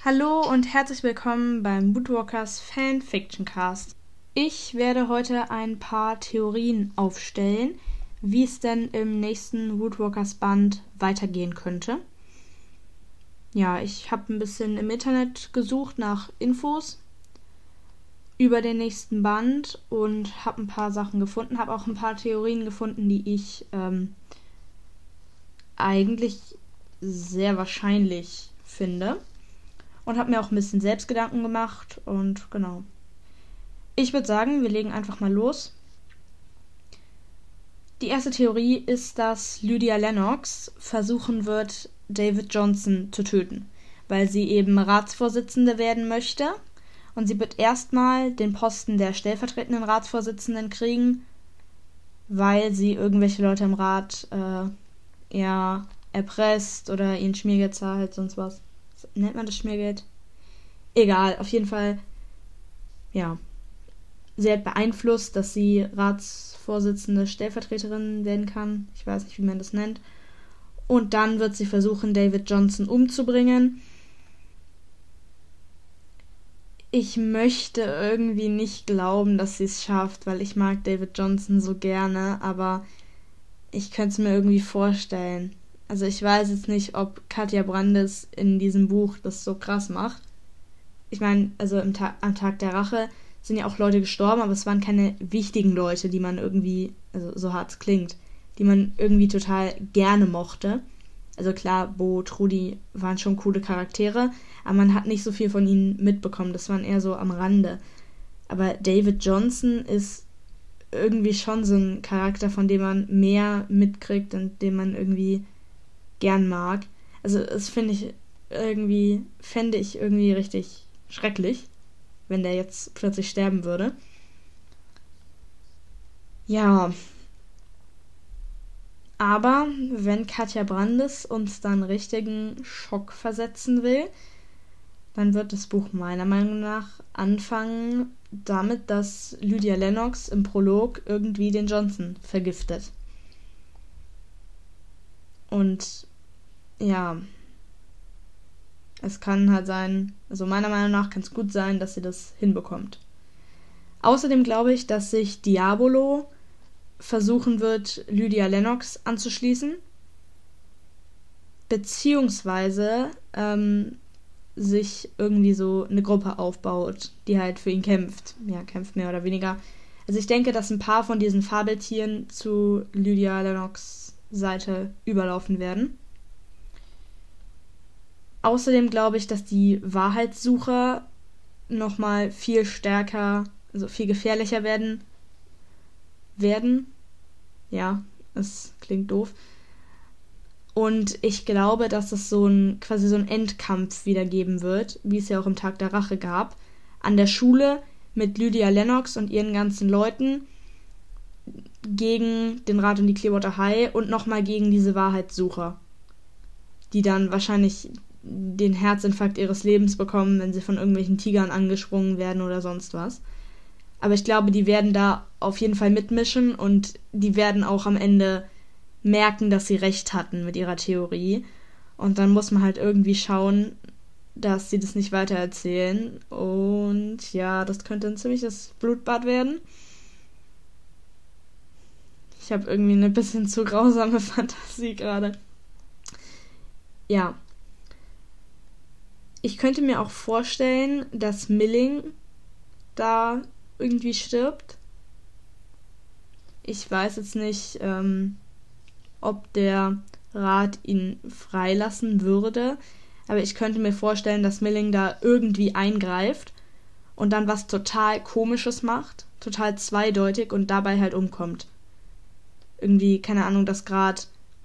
Hallo und herzlich willkommen beim Woodwalkers Fanfiction Cast. Ich werde heute ein paar Theorien aufstellen, wie es denn im nächsten Woodwalkers Band weitergehen könnte. Ja, ich habe ein bisschen im Internet gesucht nach Infos über den nächsten Band und habe ein paar Sachen gefunden, habe auch ein paar Theorien gefunden, die ich eigentlich sehr wahrscheinlich finde. Und habe mir auch ein bisschen selbst Gedanken gemacht und genau. Ich würde sagen, wir legen einfach mal los. Die erste Theorie ist, dass Lydia Lennox versuchen wird, David Johnson zu töten, weil sie eben Ratsvorsitzende werden möchte. Und sie wird erstmal den Posten der stellvertretenden Ratsvorsitzenden kriegen, weil sie irgendwelche Leute im Rat erpresst oder ihnen Schmiergeld zahlt, sonst was. Nennt man das Schmiergeld? Egal, auf jeden Fall, ja. Sie hat beeinflusst, dass sie Ratsvorsitzende Stellvertreterin werden kann. Ich weiß nicht, wie man das nennt. Und dann wird sie versuchen, David Johnson umzubringen. Ich möchte irgendwie nicht glauben, dass sie es schafft, weil ich mag David Johnson so gerne, aber ich könnte es mir irgendwie vorstellen. Also ich weiß jetzt nicht, ob Katja Brandes in diesem Buch das so krass macht. Ich meine, also am Tag der Rache sind ja auch Leute gestorben, aber es waren keine wichtigen Leute, die man irgendwie, also so hart es klingt, die man irgendwie total gerne mochte. Also klar, Bo, Trudi waren schon coole Charaktere, aber man hat nicht so viel von ihnen mitbekommen. Das waren eher so am Rande. Aber David Johnson ist irgendwie schon so ein Charakter, von dem man mehr mitkriegt und den man irgendwie gern mag. Also das fände ich irgendwie richtig schrecklich, wenn der jetzt plötzlich sterben würde. Ja, aber wenn Katja Brandes uns dann richtigen Schock versetzen will, dann wird das Buch meiner Meinung nach anfangen damit, dass Lydia Lennox im Prolog irgendwie den Johnson vergiftet. Und ja, es kann halt sein, also meiner Meinung nach kann es gut sein, dass sie das hinbekommt. Außerdem glaube ich, dass sich Diabolo versuchen wird, Lydia Lennox anzuschließen, beziehungsweise sich irgendwie so eine Gruppe aufbaut, die halt für ihn kämpft. Ja, kämpft mehr oder weniger. Also ich denke, dass ein paar von diesen Fabeltieren zu Lydia Lennox Seite überlaufen werden. Außerdem glaube ich, dass die Wahrheitssucher nochmal viel stärker, also viel gefährlicher werden. Ja, es klingt doof. Und ich glaube, dass es quasi so ein Endkampf wieder geben wird, wie es ja auch im Tag der Rache gab, an der Schule mit Lydia Lennox und ihren ganzen Leuten gegen den Rat und die Clearwater High und nochmal gegen diese Wahrheitssucher, die dann wahrscheinlich den Herzinfarkt ihres Lebens bekommen, wenn sie von irgendwelchen Tigern angesprungen werden oder sonst was. Aber ich glaube, die werden da auf jeden Fall mitmischen und die werden auch am Ende merken, dass sie recht hatten mit ihrer Theorie. Und dann muss man halt irgendwie schauen, dass sie das nicht weitererzählen. Und ja, das könnte ein ziemliches Blutbad werden. Ich habe irgendwie eine bisschen zu grausame Fantasie gerade. Ja. Ich könnte mir auch vorstellen, dass Milling da irgendwie stirbt. Ich weiß jetzt nicht, ob der Rat ihn freilassen würde, aber ich könnte mir vorstellen, dass Milling da irgendwie eingreift und dann was total Komisches macht, total zweideutig und dabei halt umkommt. Irgendwie, keine Ahnung, dass gerade,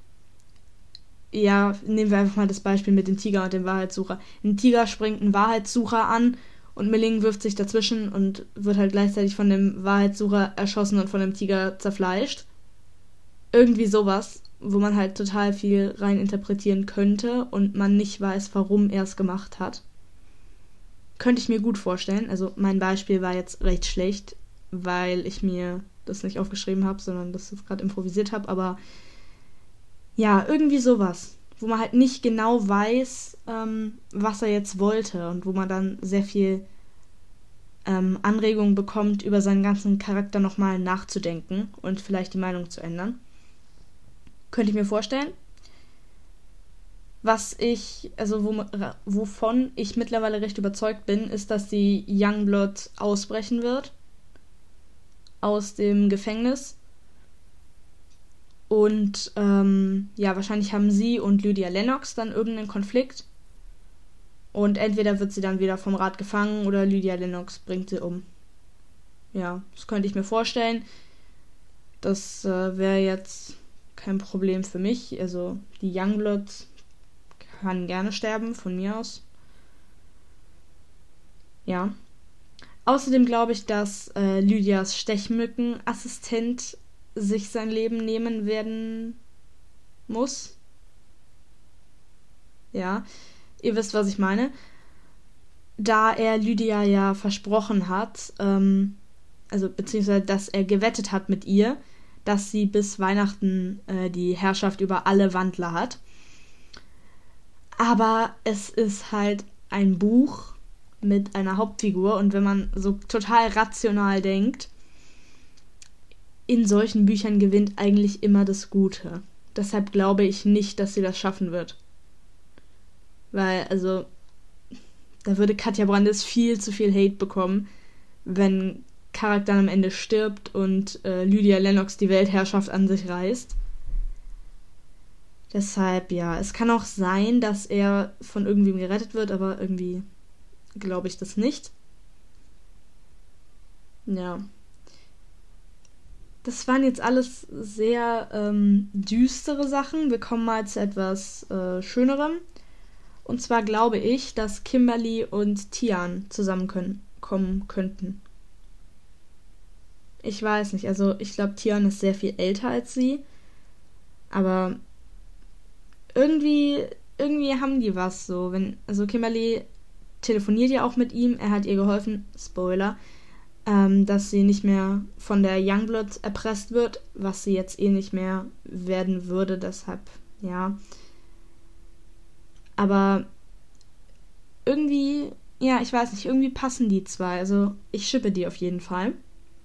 ja, nehmen wir einfach mal das Beispiel mit dem Tiger und dem Wahrheitssucher. Ein Tiger springt einen Wahrheitssucher an und Milling wirft sich dazwischen und wird halt gleichzeitig von dem Wahrheitssucher erschossen und von dem Tiger zerfleischt. Irgendwie sowas, wo man halt total viel rein interpretieren könnte und man nicht weiß, warum er es gemacht hat. Könnte ich mir gut vorstellen. Also mein Beispiel war jetzt recht schlecht, weil ich mir das nicht aufgeschrieben habe, sondern das jetzt gerade improvisiert habe. Aber ja, irgendwie sowas. wo man halt nicht genau weiß, was er jetzt wollte und wo man dann sehr viel Anregungen bekommt, über seinen ganzen Charakter nochmal nachzudenken und vielleicht die Meinung zu ändern. Könnte ich mir vorstellen. Wovon ich mittlerweile recht überzeugt bin, ist, dass die Youngblood ausbrechen wird aus dem Gefängnis. Und wahrscheinlich haben sie und Lydia Lennox dann irgendeinen Konflikt. Und entweder wird sie dann wieder vom Rat gefangen oder Lydia Lennox bringt sie um. Ja, das könnte ich mir vorstellen. Das wäre jetzt kein Problem für mich. Also die Youngblood kann gerne sterben, von mir aus. Ja. Außerdem glaube ich, dass Lydias Stechmückenassistent sich sein Leben nehmen werden muss. Ja, ihr wisst, was ich meine. Da er Lydia ja versprochen hat, beziehungsweise, dass er gewettet hat mit ihr, dass sie bis Weihnachten die Herrschaft über alle Wandler hat. Aber es ist halt ein Buch mit einer Hauptfigur und wenn man so total rational denkt, in solchen Büchern gewinnt eigentlich immer das Gute. Deshalb glaube ich nicht, dass sie das schaffen wird. Weil, da würde Katja Brandes viel zu viel Hate bekommen, wenn Karak dann am Ende stirbt und Lydia Lennox die Weltherrschaft an sich reißt. Deshalb, ja, es kann auch sein, dass er von irgendwem gerettet wird, aber irgendwie glaube ich das nicht. Ja. Das waren jetzt alles sehr düstere Sachen. Wir kommen mal zu etwas Schönerem. Und zwar glaube ich, dass Kimberly und Tian zusammenkommen könnten. Ich weiß nicht, ich glaube, Tian ist sehr viel älter als sie. Aber irgendwie haben die was so. Kimberly telefoniert ja auch mit ihm, er hat ihr geholfen, Spoiler, dass sie nicht mehr von der Youngblood erpresst wird, was sie jetzt nicht mehr werden würde, deshalb, ja. Aber irgendwie, ja, ich weiß nicht, irgendwie passen die zwei, ich shippe die auf jeden Fall.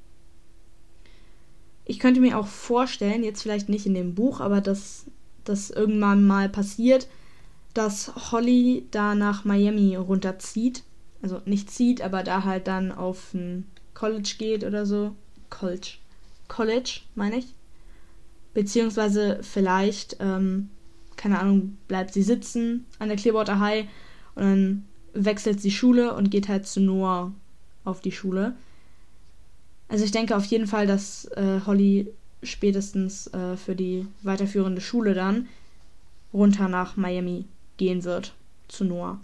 Ich könnte mir auch vorstellen, jetzt vielleicht nicht in dem Buch, aber dass das irgendwann mal passiert, dass Holly da nach Miami runterzieht. Also nicht zieht, aber da halt dann auf ein College geht oder so. College, meine ich. Beziehungsweise vielleicht, keine Ahnung, bleibt sie sitzen an der Clearwater High und dann wechselt sie Schule und geht halt zu Noah auf die Schule. Also ich denke auf jeden Fall, dass Holly spätestens für die weiterführende Schule dann runter nach Miami gehen wird, zu Noah.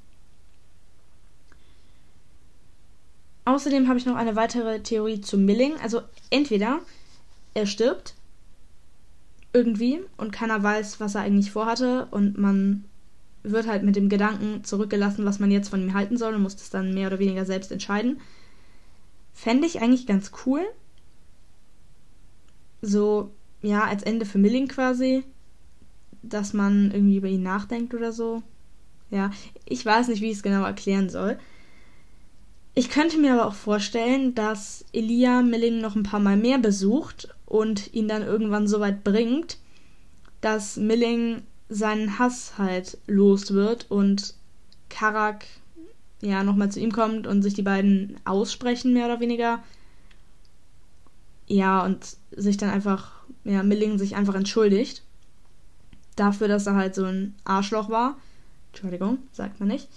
Außerdem habe ich noch eine weitere Theorie zu Milling. Entweder er stirbt irgendwie und keiner weiß, was er eigentlich vorhatte und man wird halt mit dem Gedanken zurückgelassen, was man jetzt von ihm halten soll und muss das dann mehr oder weniger selbst entscheiden. Fände ich eigentlich ganz cool. So, ja, als Ende für Milling quasi, dass man irgendwie über ihn nachdenkt oder so. Ja, ich weiß nicht, wie ich es genau erklären soll. Ich könnte mir aber auch vorstellen, dass Elia Milling noch ein paar Mal mehr besucht und ihn dann irgendwann so weit bringt, dass Milling seinen Hass halt los wird und Karak ja nochmal zu ihm kommt und sich die beiden aussprechen, mehr oder weniger. Ja, und sich dann einfach, ja, Milling sich einfach entschuldigt dafür, dass er halt so ein Arschloch war. Entschuldigung, sagt man nicht.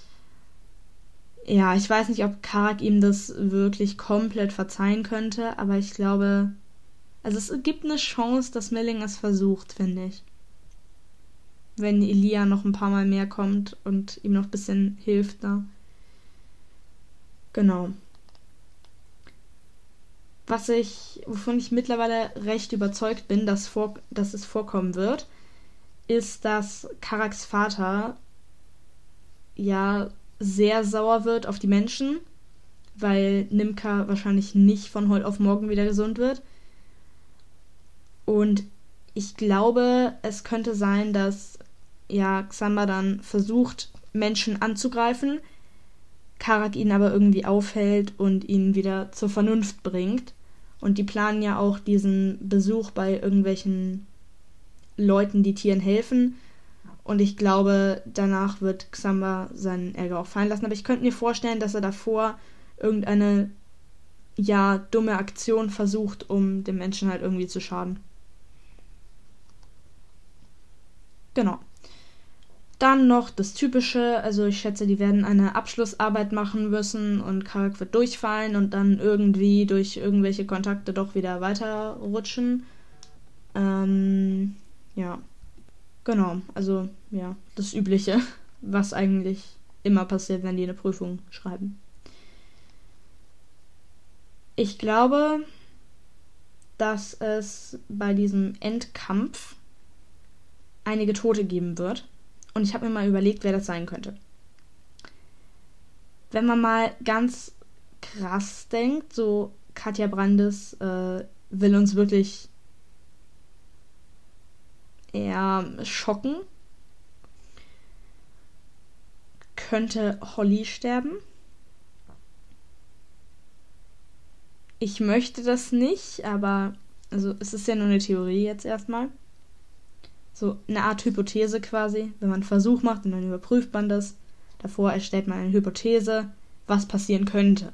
Ja, ich weiß nicht, ob Karak ihm das wirklich komplett verzeihen könnte, aber ich glaube, es gibt eine Chance, dass Milling es versucht, finde ich. Wenn Elia noch ein paar Mal mehr kommt und ihm noch ein bisschen hilft da. Genau. Wovon ich mittlerweile recht überzeugt bin, dass es vorkommen wird, ist, dass Karaks Vater ja sehr sauer wird auf die Menschen, weil Nimka wahrscheinlich nicht von heute auf morgen wieder gesund wird. Und ich glaube, es könnte sein, dass ja, Xamba dann versucht, Menschen anzugreifen, Karak ihn aber irgendwie aufhält und ihn wieder zur Vernunft bringt. Und die planen ja auch diesen Besuch bei irgendwelchen Leuten, die Tieren helfen. Und ich glaube, danach wird Xamba seinen Ärger auch fallen lassen. Aber ich könnte mir vorstellen, dass er davor irgendeine, ja, dumme Aktion versucht, um dem Menschen halt irgendwie zu schaden. Genau. Dann noch das Typische, also ich schätze, die werden eine Abschlussarbeit machen müssen und Karak wird durchfallen und dann irgendwie durch irgendwelche Kontakte doch wieder weiterrutschen. Ja, genau, also ja, das Übliche, was eigentlich immer passiert, wenn die eine Prüfung schreiben. Ich glaube, dass es bei diesem Endkampf einige Tote geben wird. Und ich habe mir mal überlegt, wer das sein könnte. Wenn man mal ganz krass denkt, so Katja Brandes will uns wirklich eher schocken. Könnte Holly sterben? Ich möchte das nicht, aber also es ist ja nur eine Theorie jetzt erstmal. So eine Art Hypothese quasi. Wenn man einen Versuch macht und dann überprüft man das. Davor erstellt man eine Hypothese, was passieren könnte.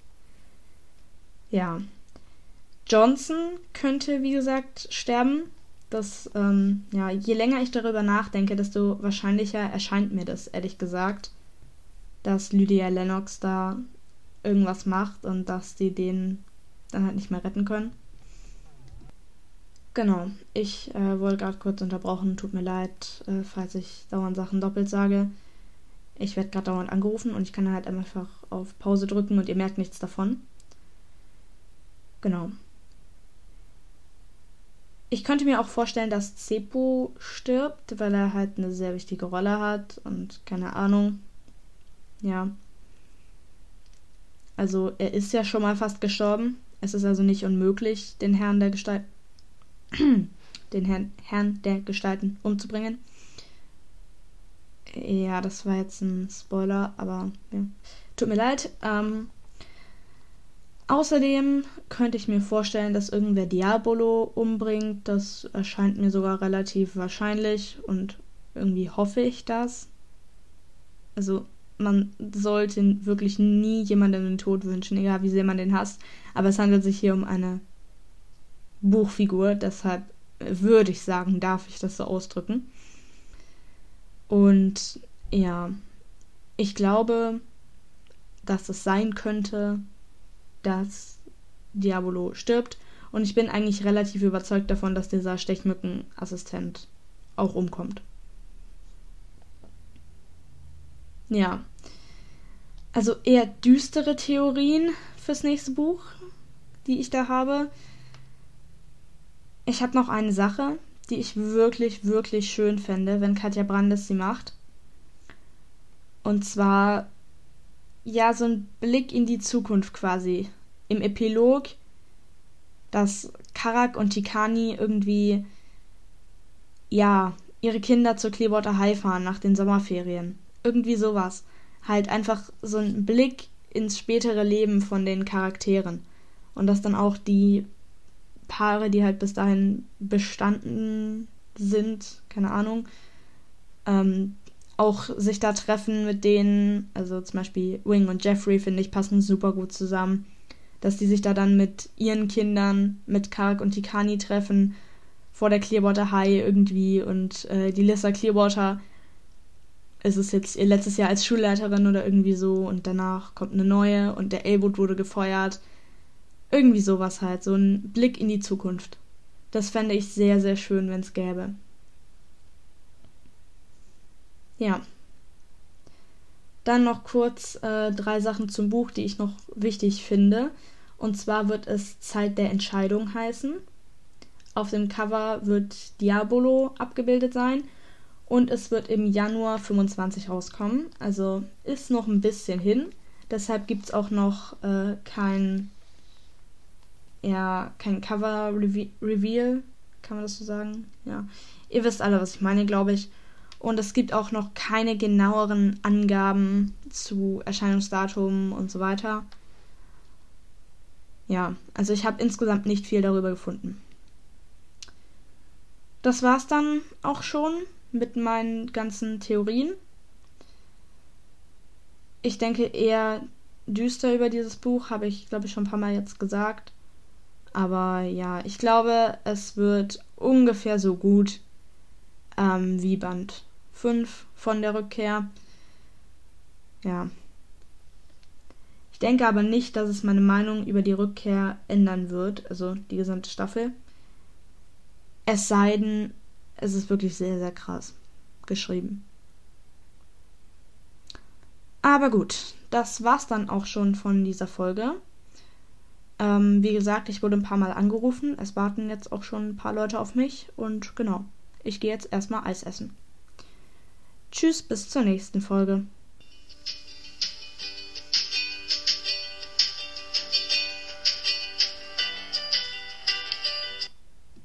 Ja. Johnson könnte, wie gesagt, sterben. Das, ja, je länger ich darüber nachdenke, desto wahrscheinlicher erscheint mir das, ehrlich gesagt, dass Lydia Lennox da irgendwas macht und dass die den dann halt nicht mehr retten können. Genau, ich wurde gerade kurz unterbrochen, tut mir leid, falls ich dauernd Sachen doppelt sage. Ich werde gerade dauernd angerufen und ich kann halt einfach auf Pause drücken und ihr merkt nichts davon. Genau. Ich könnte mir auch vorstellen, dass Zeppo stirbt, weil er halt eine sehr wichtige Rolle hat und keine Ahnung. Ja. Also er ist ja schon mal fast gestorben. Es ist also nicht unmöglich, den Herrn der Gestalt den Herrn der Gestalten umzubringen. Ja, das war jetzt ein Spoiler, aber ja. Tut mir leid. Außerdem könnte ich mir vorstellen, dass irgendwer Diabolo umbringt. Das erscheint mir sogar relativ wahrscheinlich und irgendwie hoffe ich das. Also man sollte wirklich nie jemandem den Tod wünschen, egal wie sehr man den hasst. Aber es handelt sich hier um eine Buchfigur, deshalb würde ich sagen, darf ich das so ausdrücken. Und ja, ich glaube, dass es sein könnte, dass Diabolo stirbt. Und ich bin eigentlich relativ überzeugt davon, dass dieser Stechmückenassistent auch umkommt. Ja, also eher düstere Theorien fürs nächste Buch, die ich da habe. Ich habe noch eine Sache, die ich wirklich, wirklich schön fände, wenn Katja Brandes sie macht. Und zwar, ja, so ein Blick in die Zukunft quasi. Im Epilog, dass Karak und Tikani irgendwie, ja, ihre Kinder zur Clearwater High fahren nach den Sommerferien. Irgendwie sowas. Halt einfach so ein Blick ins spätere Leben von den Charakteren. Und dass dann auch die Paare, die halt bis dahin bestanden sind, keine Ahnung, auch sich da treffen mit denen, also zum Beispiel Wing und Jeffrey, finde ich, passen super gut zusammen, dass die sich da dann mit ihren Kindern, mit Karak und Tikani treffen, vor der Clearwater High irgendwie und die Lissa Clearwater ist es jetzt ihr letztes Jahr als Schulleiterin oder irgendwie so und danach kommt eine neue und der Elwood wurde gefeuert. Irgendwie sowas halt, so ein Blick in die Zukunft. Das fände ich sehr, sehr schön, wenn es gäbe. Ja. Dann noch kurz 3 Sachen zum Buch, die ich noch wichtig finde. Und zwar wird es Zeit der Entscheidung heißen. Auf dem Cover wird Diabolo abgebildet sein. Und es wird im Januar 25 rauskommen. Also ist noch ein bisschen hin. Deshalb gibt es auch noch kein Cover-Reveal, kann man das so sagen? Ja. Ihr wisst alle, was ich meine, glaube ich. Und es gibt auch noch keine genaueren Angaben zu Erscheinungsdatum und so weiter. Ja, also ich habe insgesamt nicht viel darüber gefunden. Das war's dann auch schon mit meinen ganzen Theorien. Ich denke eher düster über dieses Buch, habe ich, glaube ich, schon ein paar Mal jetzt gesagt. Aber ja, ich glaube, es wird ungefähr so gut wie Band 5 von der Rückkehr. Ja. Ich denke aber nicht, dass es meine Meinung über die Rückkehr ändern wird, also die gesamte Staffel. Es sei denn, es ist wirklich sehr, sehr krass geschrieben. Aber gut, das war's dann auch schon von dieser Folge. Wie gesagt, ich wurde ein paar Mal angerufen. Es warten jetzt auch schon ein paar Leute auf mich. Und genau, ich gehe jetzt erstmal Eis essen. Tschüss, bis zur nächsten Folge.